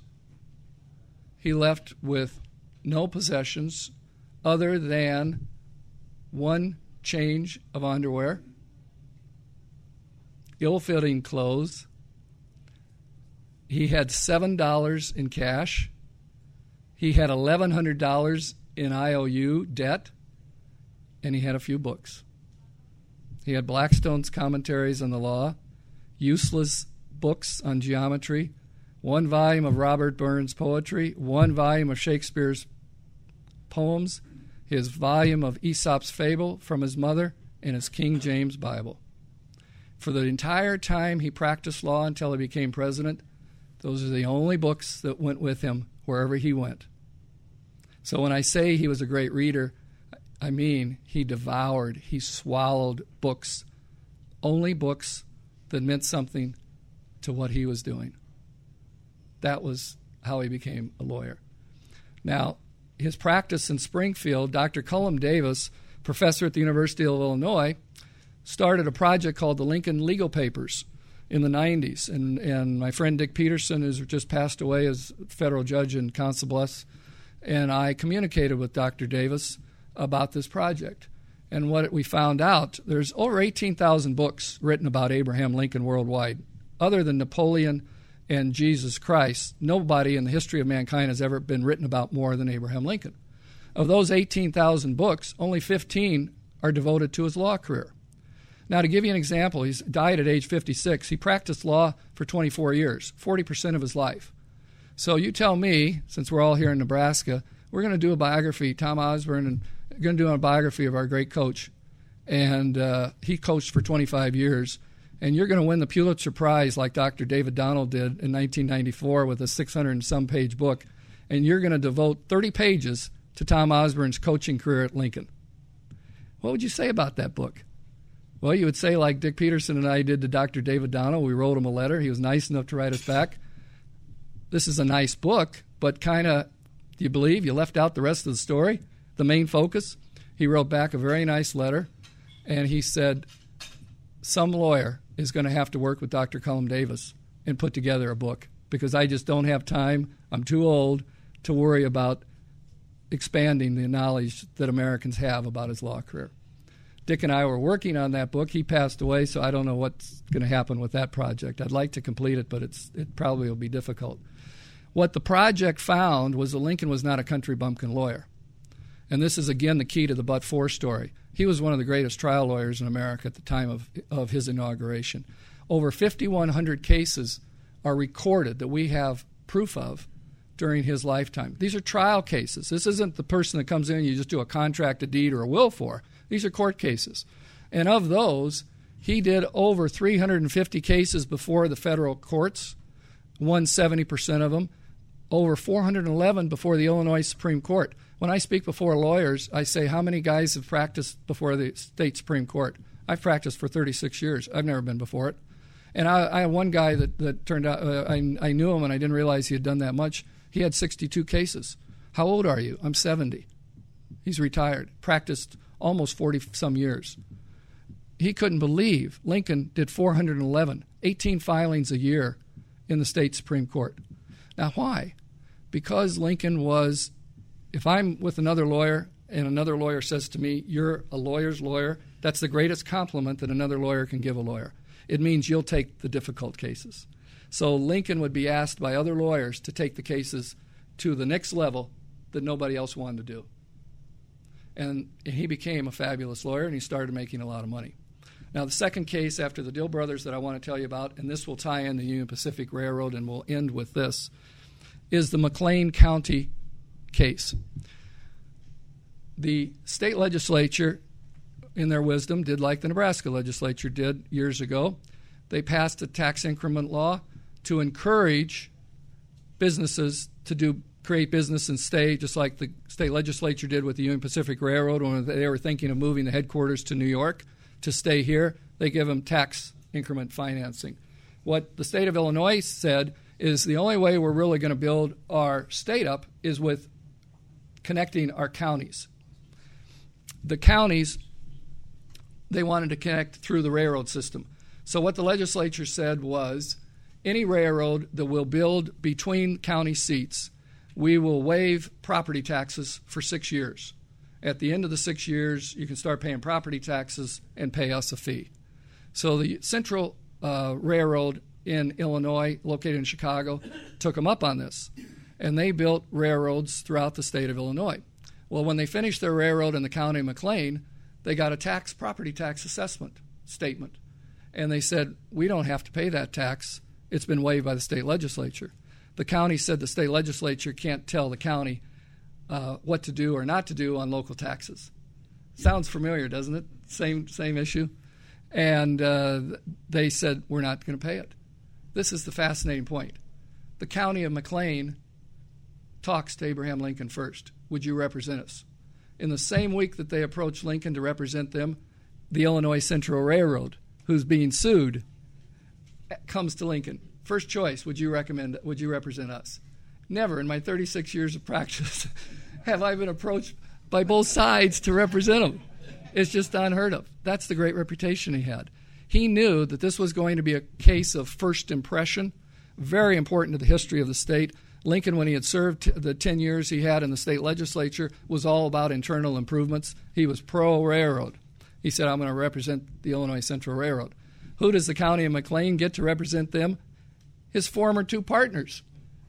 He left with no possessions other than one change of underwear, ill-fitting clothes. He had $7 in cash. He had $1,100 in IOU debt, and he had a few books. He had Blackstone's commentaries on the law, useless books on geometry, 1 volume of Robert Burns' poetry, 1 volume of Shakespeare's poems, his volume of Aesop's Fable from his mother, and his King James Bible. For the entire time he practiced law until he became president, those are the only books that went with him wherever he went. So when I say he was a great reader, I mean he devoured, he swallowed books, only books that meant something to what he was doing. That was how he became a lawyer. Now, his practice in Springfield, Dr. Cullum Davis, professor at the University of Illinois, started a project called the Lincoln Legal Papers in the 90s. And my friend Dick Peterson, who's just passed away as federal judge in Council Bluffs, and I communicated with Dr. Davis about this project. And what we found out, there's over 18,000 books written about Abraham Lincoln worldwide. Other than Napoleon and Jesus Christ, nobody in the history of mankind has ever been written about more than Abraham Lincoln. Of those 18,000 books, only 15 are devoted to his law career. Now, to give you an example, he died at age 56. He practiced law for 24 years, 40% of his life. So you tell me, since we're all here in Nebraska, we're going to do a biography, Tom Osborne, and we're going to do a biography of our great coach. And he coached for 25 years. And you're going to win the Pulitzer Prize like Dr. David Donald did in 1994 with a 600-and-some page book. And you're going to devote 30 pages to Tom Osborne's coaching career at Lincoln. what would you say about that book? Well, you would say like Dick Peterson and I did to Dr. David Donnell. We wrote him a letter. He was nice enough to write us back. This is a nice book, but kind of, do you believe you left out the rest of the story, the main focus? He wrote back a very nice letter, and he said, some lawyer is going to have to work with Dr. Cullum Davis and put together a book because I just don't have time. I'm too old to worry about expanding the knowledge that Americans have about his law career. Dick and I were working on that book. He passed away, so I don't know what's going to happen with that project. I'd like to complete it, but it probably will be difficult. What the project found was that Lincoln was not a country bumpkin lawyer. And this is, again, the key to the but-for story. He was one of the greatest trial lawyers in America at the time of his inauguration. Over 5,100 cases are recorded that we have proof of during his lifetime. These are trial cases. This isn't the person that comes in and you just do a contract, a deed, or a will for. These are court cases. And of those, he did over 350 cases before the federal courts, won 70% of them, over 411 before the Illinois Supreme Court. When I speak before lawyers, I say, how many guys have practiced before the state Supreme Court? I've practiced for 36 years. I've never been before it. And I had one guy that turned out, I knew him and I didn't realize he had done that much. He had 62 cases. How old are you? I'm 70. He's retired, practiced almost 40-some years. He couldn't believe Lincoln did 411, 18 filings a year in the state Supreme Court. Now, why? Because Lincoln was, if I'm with another lawyer and another lawyer says to me, you're a lawyer's lawyer, that's the greatest compliment that another lawyer can give a lawyer. It means you'll take the difficult cases. So Lincoln would be asked by other lawyers to take the cases to the next level that nobody else wanted to do. And he became a fabulous lawyer, and he started making a lot of money. Now, the second case after the Dill brothers that I want to tell you about, and this will tie in the Union Pacific Railroad, and we'll end with this, is the McLean County case. The state legislature, in their wisdom, did like the Nebraska legislature did years ago. They passed a tax increment law to encourage businesses to create business and stay, just like the state legislature did with the Union Pacific Railroad when they were thinking of moving the headquarters to New York to stay here. They give them tax increment financing. What the state of Illinois said is the only way we're really going to build our state up is with connecting our counties. The counties, they wanted to connect through the railroad system. So what the legislature said was any railroad that will build between county seats, we will waive property taxes for 6 years. At the end of the 6 years, you can start paying property taxes and pay us a fee. So the Central Railroad in Illinois, located in Chicago, took them up on this. And they built railroads throughout the state of Illinois. Well, when they finished their railroad in the county of McLean, they got a property tax assessment statement. And they said, we don't have to pay that tax. It's been waived by the state legislature. The county said the state legislature can't tell the county what to do or not to do on local taxes. Sounds familiar, doesn't it? Same issue. And they said, we're not going to pay it. This is the fascinating point. The county of McLean talks to Abraham Lincoln first. Would you represent us? In the same week that they approached Lincoln to represent them, the Illinois Central Railroad, who's being sued, comes to Lincoln. First choice, would you represent us? Never in my 36 years of practice have I been approached by both sides to represent them. It's just unheard of. That's the great reputation he had. He knew that this was going to be a case of first impression, very important to the history of the state. Lincoln, when he had served the 10 years he had in the state legislature, was all about internal improvements. He was pro-railroad. He said, I'm going to represent the Illinois Central Railroad. Who does the county of McLean get to represent them? His former two partners,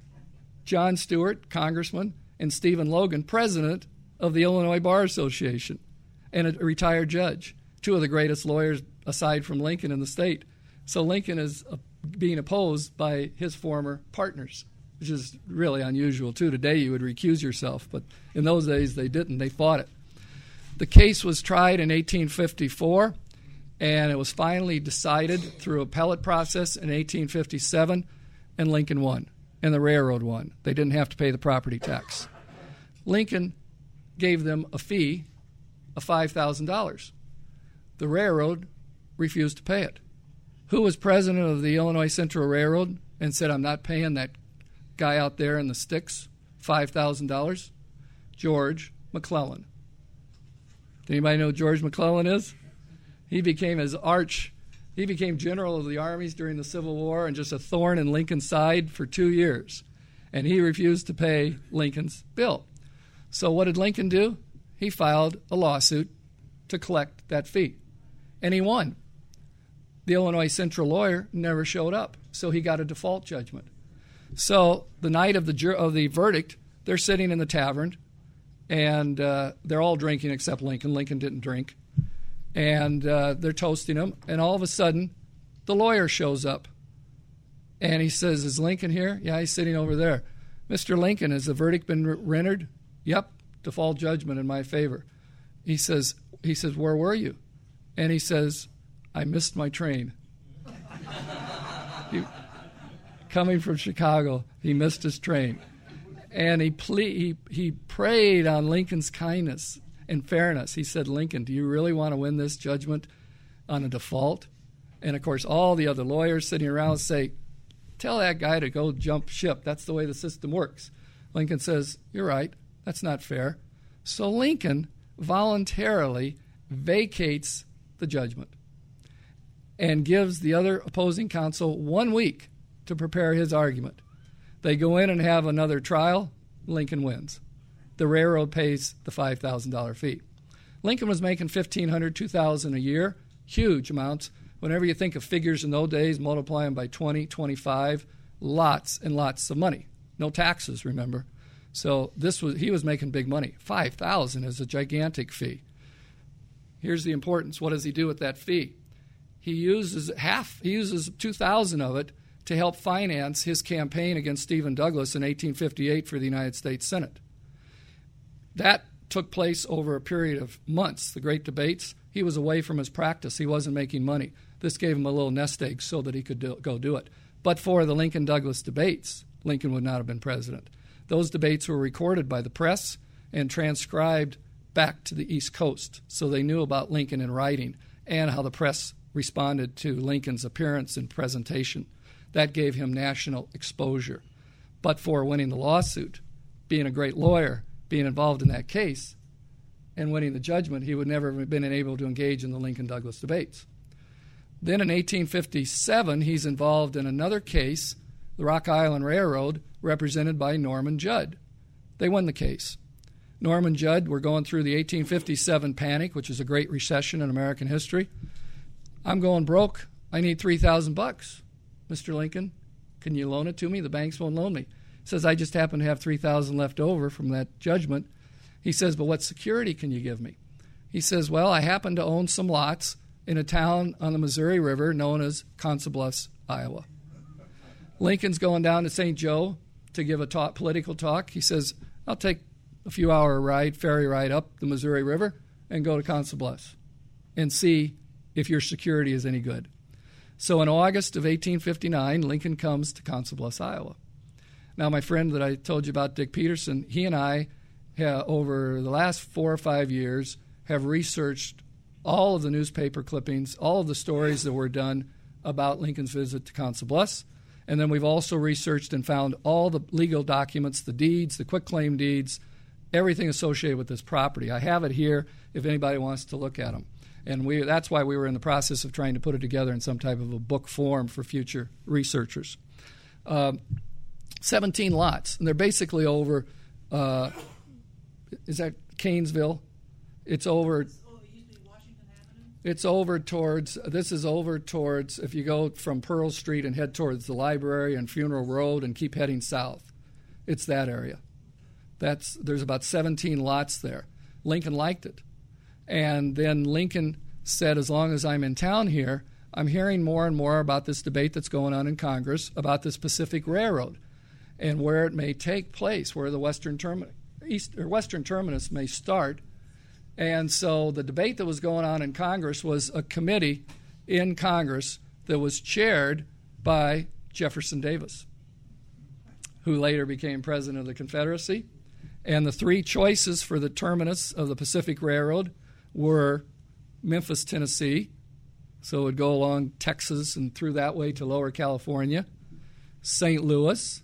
John Stewart, congressman, and Stephen Logan, president of the Illinois Bar Association, and a retired judge, two of the greatest lawyers aside from Lincoln in the state. So Lincoln is being opposed by his former partners, which is really unusual, too. Today you would recuse yourself, but in those days they didn't. They fought it. The case was tried in 1854, and it was finally decided through appellate process in 1857, and Lincoln won, and the railroad won. They didn't have to pay the property tax. Lincoln gave them a fee of $5,000. The railroad refused to pay it. Who was president of the Illinois Central Railroad and said, I'm not paying that guy out there in the sticks $5,000? George McClellan. Does anybody know who George McClellan is? He became general of the armies during the Civil War and just a thorn in Lincoln's side for 2 years. And he refused to pay Lincoln's bill. So what did Lincoln do? He filed a lawsuit to collect that fee. And he won. The Illinois Central lawyer never showed up, so he got a default judgment. So the night of the verdict, they're sitting in the tavern, and they're all drinking except Lincoln. Lincoln didn't drink. And they're toasting him, and all of a sudden, the lawyer shows up. And he says, is Lincoln here? Yeah, he's sitting over there. Mr. Lincoln, has the verdict been rendered? Yep, default judgment in my favor. He says, where were you? And he says, I missed my train. Coming from Chicago, he missed his train. And he preyed on Lincoln's kindness and fairness. He said, Lincoln, do you really want to win this judgment on a default? And, of course, all the other lawyers sitting around say, tell that guy to go jump ship. That's the way the system works. Lincoln says, you're right. That's not fair. So Lincoln voluntarily vacates the judgment and gives the other opposing counsel 1 week to prepare his argument. They go in and have another trial. Lincoln wins. The railroad pays the $5,000 fee. Lincoln was making $1,500, $2,000 a year, huge amounts. Whenever you think of figures in those days, multiply them by 20, 25, lots and lots of money. No taxes, remember. So he was making big money. $5,000 is a gigantic fee. Here's the importance. What does he do with that fee? He uses $2,000 of it to help finance his campaign against Stephen Douglas in 1858 for the United States Senate. That took place over a period of months, the great debates. He was away from his practice. He wasn't making money. This gave him a little nest egg so that he could go do it. But for the Lincoln-Douglas debates, Lincoln would not have been president. Those debates were recorded by the press and transcribed back to the East Coast, so they knew about Lincoln in writing and how the press responded to Lincoln's appearance and presentation. That gave him national exposure. But for winning the lawsuit, being a great lawyer, being involved in that case, and winning the judgment, he would never have been able to engage in the Lincoln-Douglas debates. Then in 1857, he's involved in another case, the Rock Island Railroad, represented by Norman Judd. They won the case. Norman Judd, we're going through the 1857 panic, which is a great recession in American history. I'm going broke. I need $3,000. Mr. Lincoln, can you loan it to me? The banks won't loan me. He says, I just happen to have $3,000 left over from that judgment. He says, but what security can you give me? He says, well, I happen to own some lots in a town on the Missouri River known as Council Bluffs, Iowa. Lincoln's going down to St. Joe to give a political talk. He says, I'll take a few-hour ferry ride up the Missouri River and go to Council Bluffs and see if your security is any good. So in August of 1859, Lincoln comes to Council Bluffs, Iowa. Now, my friend that I told you about, Dick Peterson, he and I, over the last 4 or 5 years, have researched all of the newspaper clippings, all of the stories that were done about Lincoln's visit to Council Bluffs. And then we've also researched and found all the legal documents, the deeds, the quitclaim deeds, everything associated with this property. I have it here if anybody wants to look at them. And that's why we were in the process of trying to put it together in some type of a book form for future researchers. 17 lots, and they're basically over, is that Canesville? It's over. It's over towards, this is over towards, if you go from Pearl Street and head towards the library and Funeral Road and keep heading south, it's that area. There's about 17 lots there. Lincoln liked it. And then Lincoln said, as long as I'm in town here, I'm hearing more and more about this debate that's going on in Congress about this Pacific Railroad and where it may take place, where the western terminus may start. And so the debate that was going on in Congress was a committee in Congress that was chaired by Jefferson Davis, who later became president of the Confederacy. And the three choices for the terminus of the Pacific Railroad were Memphis, Tennessee, so it would go along Texas and through that way to Lower California, St. Louis,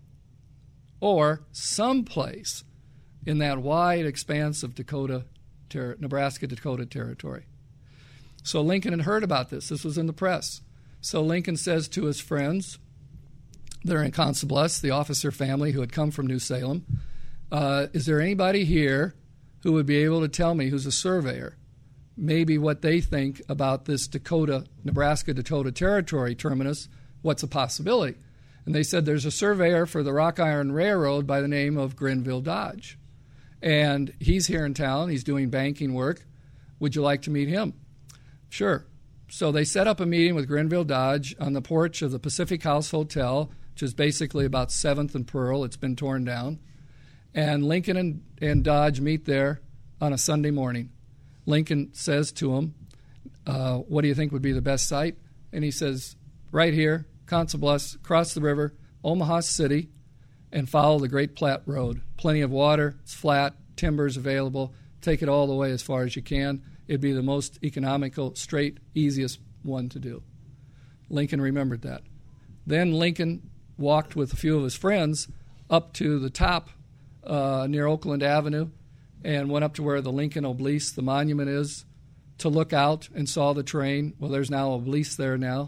or someplace in that wide expanse of Nebraska-Dakota territory. So Lincoln had heard about this. This was in the press. So Lincoln says to his friends, they're in Council Bluffs, the officer family who had come from New Salem, is there anybody here who would be able to tell me, who's a surveyor, maybe what they think about this Nebraska-Dakota territory terminus, what's a possibility? And they said there's a surveyor for the Rock Iron Railroad by the name of Grenville Dodge. And he's here in town. He's doing banking work. Would you like to meet him? Sure. So they set up a meeting with Grenville Dodge on the porch of the Pacific House Hotel, which is basically about 7th and Pearl. It's been torn down. And Lincoln and Dodge meet there on a Sunday morning. Lincoln says to him, what do you think would be the best site? And he says, right here, Council Bluffs, cross the river, Omaha City, and follow the Great Platte Road. Plenty of water, it's flat, timber's available. Take it all the way as far as you can. It'd be the most economical, straight, easiest one to do. Lincoln remembered that. Then Lincoln walked with a few of his friends up to the top near Oakland Avenue and went up to where the Lincoln Obelisk, the monument is, to look out and saw the train. Well, there's now an obelisk there now,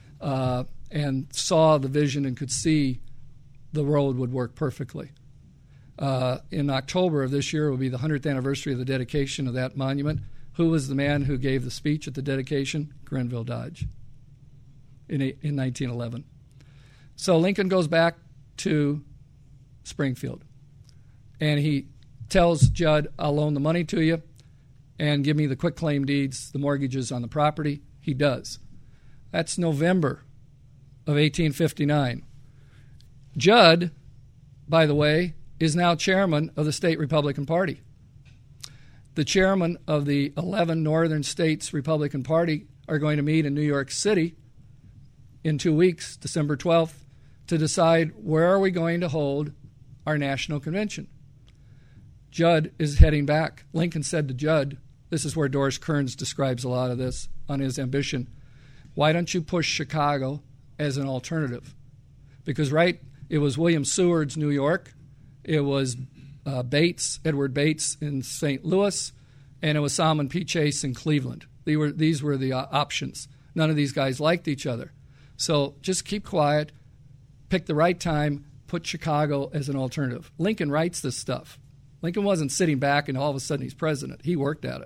and saw the vision and could see the road would work perfectly. In October of this year will be the 100th anniversary of the dedication of that monument. Who was the man who gave the speech at the dedication? Grenville Dodge in 1911. So Lincoln goes back to Springfield, and he tells Judd, I'll loan the money to you and give me the quitclaim deeds, the mortgages on the property. He does. That's November of 1859. Judd, by the way, is now chairman of the state Republican Party. The chairman of the 11 northern states Republican Party are going to meet in New York City in 2 weeks, December 12th, to decide where are we going to hold our national convention. Judd is heading back. Lincoln said to Judd, this is where Doris Kearns describes a lot of this on his ambition, why don't you push Chicago as an alternative? Because, right, it was William Seward's New York, it was Edward Bates in St. Louis, and it was Salmon P. Chase in Cleveland. These were the options. None of these guys liked each other. So just keep quiet, pick the right time, put Chicago as an alternative. Lincoln writes this stuff. Lincoln wasn't sitting back and all of a sudden he's president. He worked at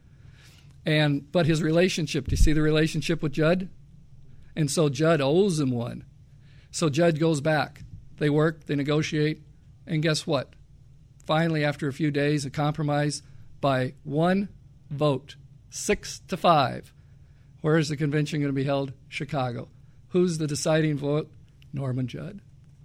it. But his relationship, do you see the relationship with Judd? And so Judd owes him one. So Judd goes back. They work, they negotiate, and guess what? Finally, after a few days, a compromise by one vote, 6-5. Where is the convention going to be held? Chicago. Who's the deciding vote? Norman Judd.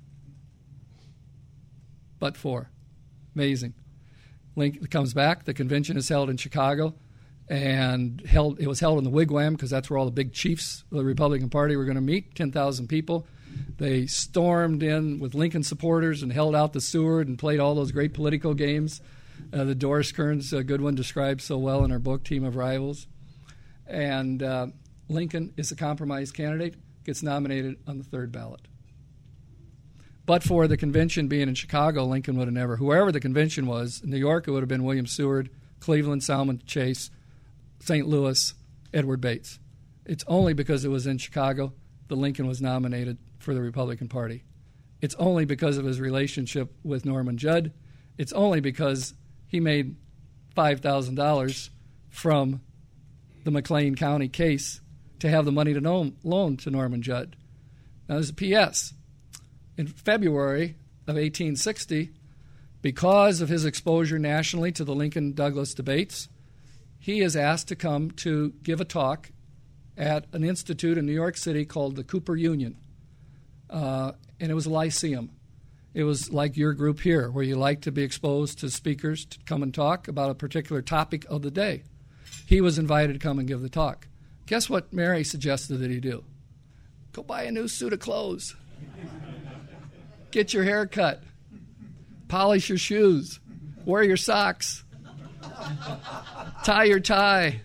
But for. Amazing. Lincoln comes back. The convention is held in Chicago, and it was held in the Wigwam because that's where all the big chiefs of the Republican Party were going to meet, 10,000 people. They stormed in with Lincoln supporters and held out the Seward and played all those great political games that Doris Kearns, a good one, described so well in her book, Team of Rivals. And Lincoln is a compromise candidate, gets nominated on the third ballot. But for the convention being in Chicago, Lincoln would have never, whoever the convention was, in New York it would have been William Seward, Cleveland, Salmon Chase, St. Louis, Edward Bates. It's only because it was in Chicago that Lincoln was nominated for the Republican Party. It's only because of his relationship with Norman Judd. It's only because he made $5,000 from the McLean County case to have the money to loan to Norman Judd. Now, there's a P.S. In February of 1860, because of his exposure nationally to the Lincoln-Douglas debates, he is asked to come to give a talk at an institute in New York City called the Cooper Union. And it was a lyceum. It was like your group here, where you like to be exposed to speakers to come and talk about a particular topic of the day. He was invited to come and give the talk. Guess what Mary suggested that he do? Go buy a new suit of clothes. Get your hair cut. Polish your shoes. Wear your socks. Tie your tie.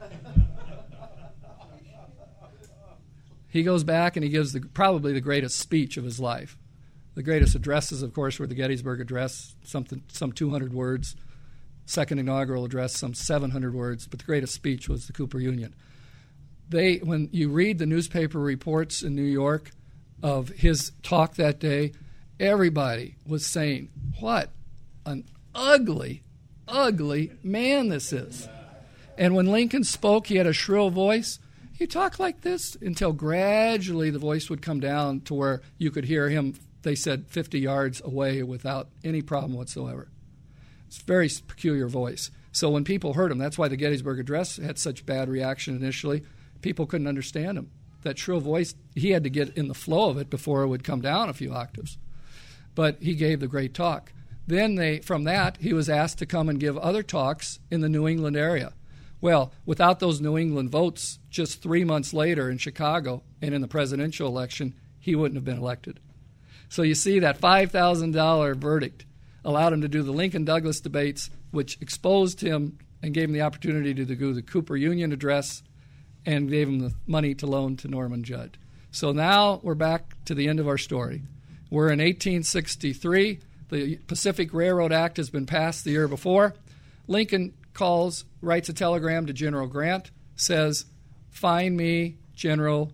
He goes back and he gives probably the greatest speech of his life. The greatest addresses, of course, were the Gettysburg Address, some 200 words. Second inaugural address, some 700 words. But the greatest speech was the Cooper Union. When you read the newspaper reports in New York of his talk that day, everybody was saying, what an ugly, ugly man this is. And when Lincoln spoke, he had a shrill voice. He talked like this until gradually the voice would come down to where you could hear him, they said, 50 yards away without any problem whatsoever. It's a very peculiar voice. So when people heard him, that's why the Gettysburg Address had such bad reaction initially. People couldn't understand him. That shrill voice, he had to get in the flow of it before it would come down a few octaves. But he gave the great talk. Then from that, he was asked to come and give other talks in the New England area. Well, without those New England votes, just 3 months later in Chicago and in the presidential election, he wouldn't have been elected. So you see that $5,000 verdict allowed him to do the Lincoln-Douglas debates, which exposed him and gave him the opportunity to do the Cooper Union address and gave him the money to loan to Norman Judd. So now we're back to the end of our story. We're in 1863. The Pacific Railroad Act has been passed the year before. Lincoln writes a telegram to General Grant, says, find me General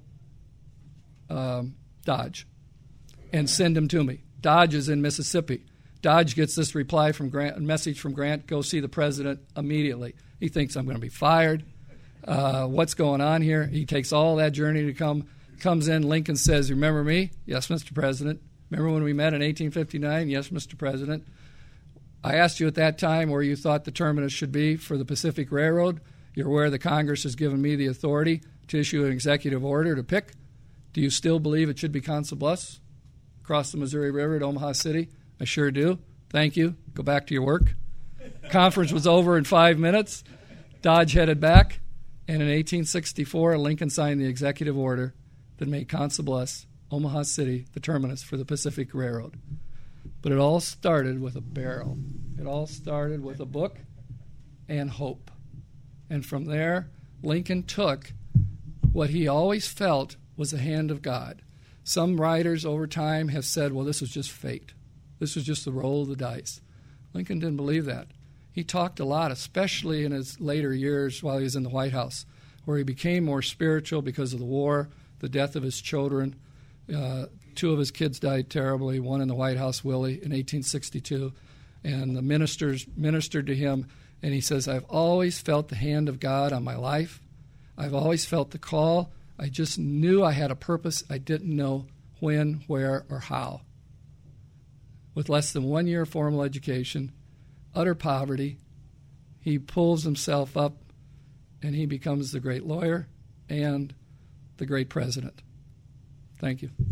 Dodge and send him to me. Dodge is in Mississippi. Dodge gets this reply from Grant, a message from Grant, go see the president immediately. He thinks I'm going to be fired. What's going on here? He takes all that journey to comes in. Lincoln says, remember me? Yes, Mr. President. Remember when we met in 1859? Yes, Mr. President. I asked you at that time where you thought the terminus should be for the Pacific Railroad. You're aware the Congress has given me the authority to issue an executive order to pick. Do you still believe it should be Council Bluffs, across the Missouri River at Omaha City? I sure do. Thank you. Go back to your work. Conference was over in 5 minutes. Dodge headed back, and in 1864, Lincoln signed the executive order that made Council Bluffs, Omaha City, the terminus for the Pacific Railroad. But it all started with a barrel. It all started with a book and hope. And from there, Lincoln took what he always felt was the hand of God. Some writers over time have said, well, this was just fate. This was just the roll of the dice. Lincoln didn't believe that. He talked a lot, especially in his later years while he was in the White House, where he became more spiritual because of the war, the death of his children. 2 of his kids died terribly, one in the White House, Willie, in 1862. And the ministers ministered to him, and he says, I've always felt the hand of God on my life. I've always felt the call. I just knew I had a purpose. I didn't know when, where, or how. With less than 1 year of formal education, utter poverty, he pulls himself up, and he becomes the great lawyer and the great president. Thank you.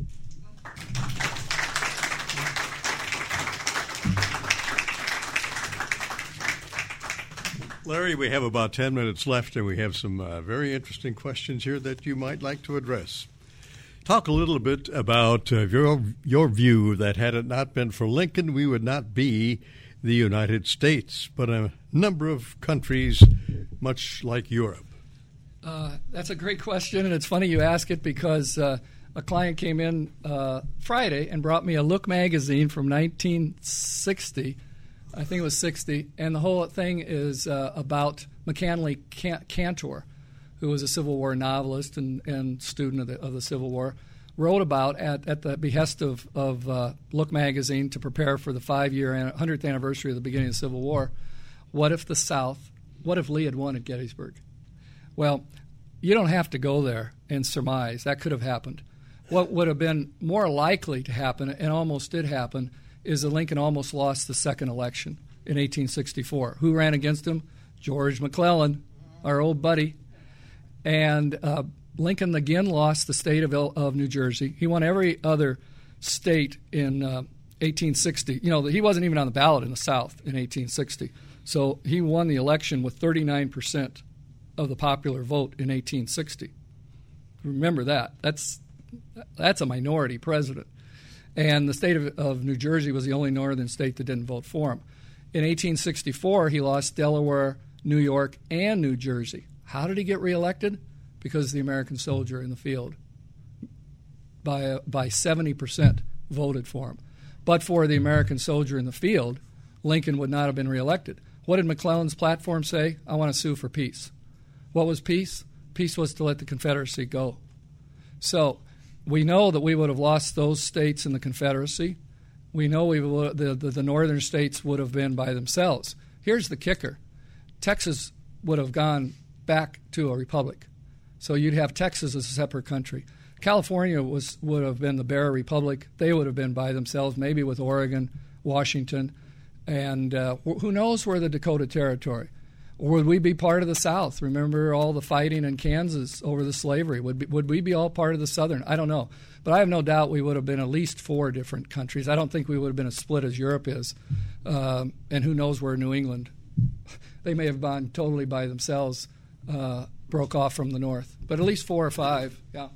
Larry, we have about 10 minutes left, and we have some very interesting questions here that you might like to address. Talk a little bit about your view that had it not been for Lincoln, we would not be the United States, but a number of countries much like Europe. That's a great question, and it's funny you ask it because a client came in Friday and brought me a Look magazine from 1960. I think it was 60, and the whole thing is about McCandless Cantor, who was a Civil War novelist and student of the Civil War, wrote about at the behest of Look magazine to prepare for the 100th anniversary of the beginning of the Civil War. What if Lee had won at Gettysburg? Well, you don't have to go there and surmise. That could have happened. What would have been more likely to happen, and almost did happen, is that Lincoln almost lost the second election in 1864. Who ran against him? George McClellan, our old buddy. And Lincoln again lost the state of New Jersey. He won every other state in 1860. You know, he wasn't even on the ballot in the South in 1860. So he won the election with 39% of the popular vote in 1860. Remember that. That's a minority president. And the state of New Jersey was the only northern state that didn't vote for him. In 1864, he lost Delaware, New York, and New Jersey. How did he get reelected? Because the American soldier in the field by 70% voted for him. But for the American soldier in the field, Lincoln would not have been reelected. What did McClellan's platform say? I want to sue for peace. What was peace? Peace was to let the Confederacy go. So we know that we would have lost those states in the Confederacy. We know the northern states would have been by themselves. Here's the kicker. Texas would have gone back to a republic. So you'd have Texas as a separate country. California would have been the Bear Republic. They would have been by themselves, maybe with Oregon, Washington, and who knows where the Dakota Territory. Or would we be part of the South? Remember all the fighting in Kansas over the slavery. Would we be all part of the Southern? I don't know. But I have no doubt we would have been at least 4 different countries. I don't think we would have been as split as Europe is. And who knows where New England. They may have gone totally by themselves, broke off from the North. But at least 4 or 5, yeah.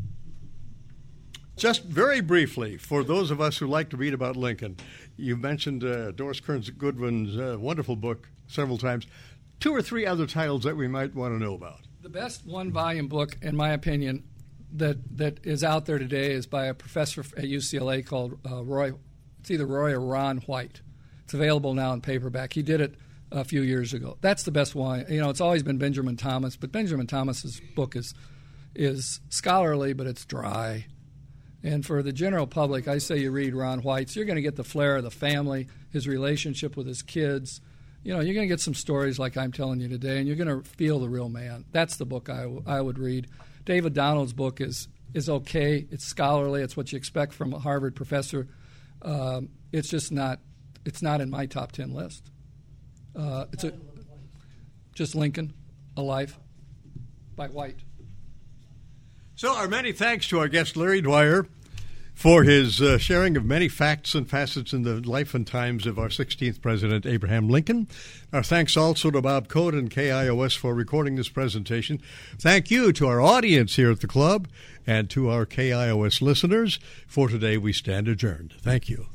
Just very briefly, for those of us who like to read about Lincoln, you mentioned Doris Kearns Goodwin's wonderful book several times. 2 or 3 other titles that we might want to know about. The best one-volume book, in my opinion, that is out there today is by a professor at UCLA called Roy. It's either Roy or Ron White. It's available now in paperback. He did it a few years ago. That's the best one. You know, it's always been Benjamin Thomas, but Benjamin Thomas's book is scholarly, but it's dry. And for the general public, I say you read Ron White's. You're going to get the flair of the family, his relationship with his kids. You know, you're going to get some stories like I'm telling you today, and you're going to feel the real man. That's the book I would read. David Donald's book is okay. It's scholarly. It's what you expect from a Harvard professor. It's just not. It's not in my top 10 list. Just Lincoln, A Life, by White. So our many thanks to our guest Larry Dwyer for his sharing of many facts and facets in the life and times of our 16th President, Abraham Lincoln. Our thanks also to Bob Cote and KIOS for recording this presentation. Thank you to our audience here at the club and to our KIOS listeners. For today, we stand adjourned. Thank you.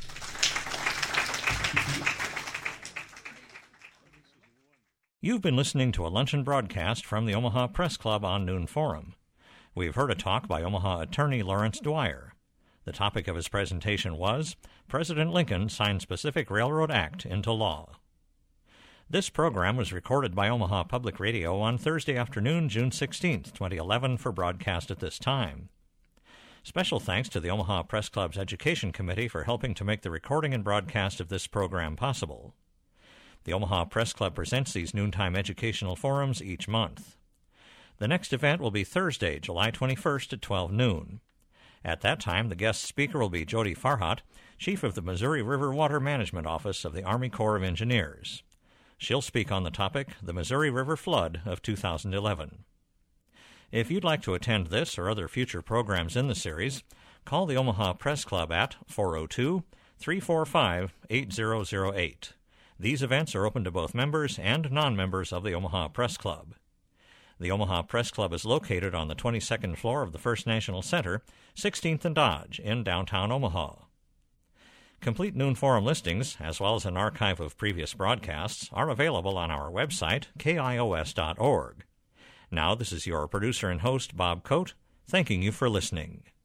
You've been listening to a luncheon broadcast from the Omaha Press Club on Noon Forum. We've heard a talk by Omaha attorney Lawrence Dwyer. The topic of his presentation was President Lincoln Signed Pacific Railroad Act into Law. This program was recorded by Omaha Public Radio on Thursday afternoon, June 16, 2011, for broadcast at this time. Special thanks to the Omaha Press Club's Education Committee for helping to make the recording and broadcast of this program possible. The Omaha Press Club presents these noontime educational forums each month. The next event will be Thursday, July 21st at 12 noon. At that time, the guest speaker will be Jody Farhat, Chief of the Missouri River Water Management Office of the Army Corps of Engineers. She'll speak on the topic, The Missouri River Flood of 2011. If you'd like to attend this or other future programs in the series, call the Omaha Press Club at 402-345-8008. These events are open to both members and non-members of the Omaha Press Club. The Omaha Press Club is located on the 22nd floor of the First National Center, 16th and Dodge, in downtown Omaha. Complete Noon Forum listings, as well as an archive of previous broadcasts, are available on our website, kios.org. Now, this is your producer and host, Bob Cote, thanking you for listening.